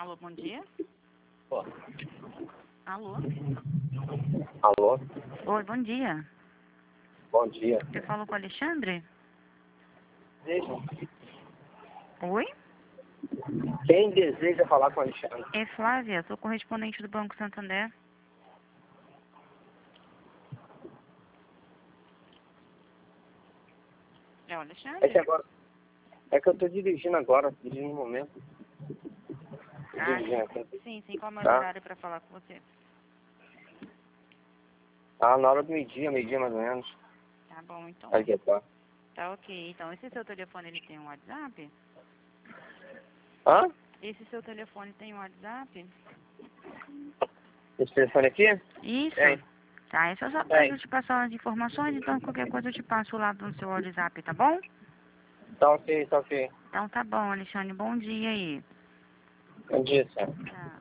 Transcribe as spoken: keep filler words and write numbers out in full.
Alô, bom dia. Pô. Alô? Alô? Oi, bom dia. Bom dia. Eu falo com o Alexandre? Deseja? Oi? Quem deseja falar com o Alexandre? É Flávia, sou correspondente do Banco Santander. É o Alexandre? É que agora... É que eu tô dirigindo agora, dirigindo no momento. Ah, Dirigindo aqui. sim, sim. Qual é o Tá? horário para falar com você? Ah, na hora do meio-dia, meio-dia mais ou menos. Tá bom, então. Aqui, tá. Tá ok. Então, esse seu telefone, ele tem um WhatsApp? Hã? Esse seu telefone tem um WhatsApp? Esse telefone aqui? Isso. Tem. Tá, é só só pra Tem. eu te passar as informações, então qualquer coisa eu te passo lá no seu WhatsApp, tá bom? Tá ok, tá ok. Então tá bom, Alexandre. Bom dia aí. Bom dia, senhor. Tá.